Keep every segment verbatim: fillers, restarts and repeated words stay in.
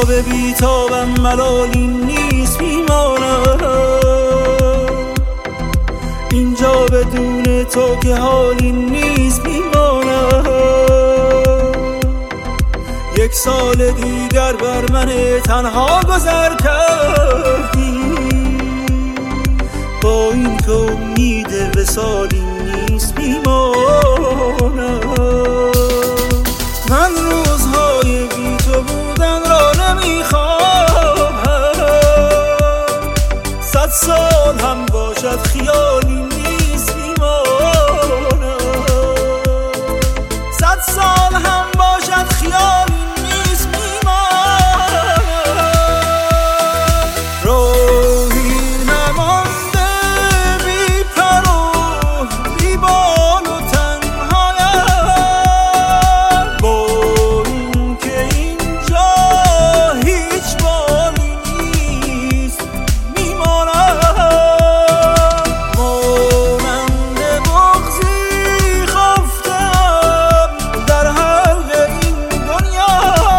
بیتاب بیتابم ملالی نیست میمانم اینجا بدون تو که حالی نیست میمانم یک سال دیگر بر من تنها گذر کردی با این که امید وصالی نیست میمانم من روزهای بی تو بودن را نمیخواهم صد سال هم باشد خیالی نیست میمانم صد سال هم باشد خیالی نیست میمانم راهی نمانده بی پر و بی بال و تنهایم با این که اینجا هیچ بالی نیست میمانم مانند بغضی خفتم در حلق این دنیا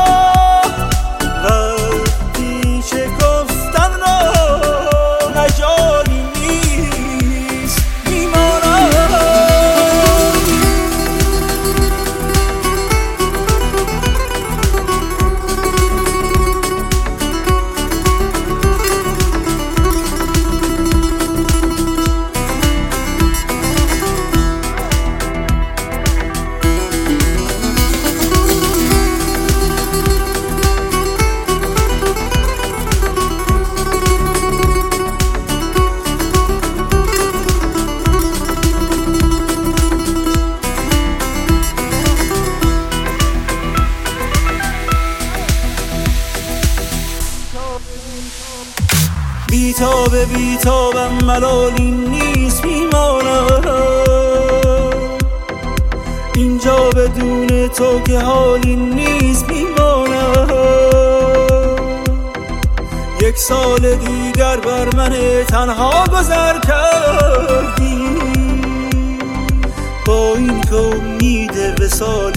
وقتی شکفتن را مجالی نیست میمانم بیتاب بیتابم ملالی نیست میمانم اینجا بدون تو که حالی نیست میمانم یک سال دیگر بر من تنها گذر کردی با این که امید وصالی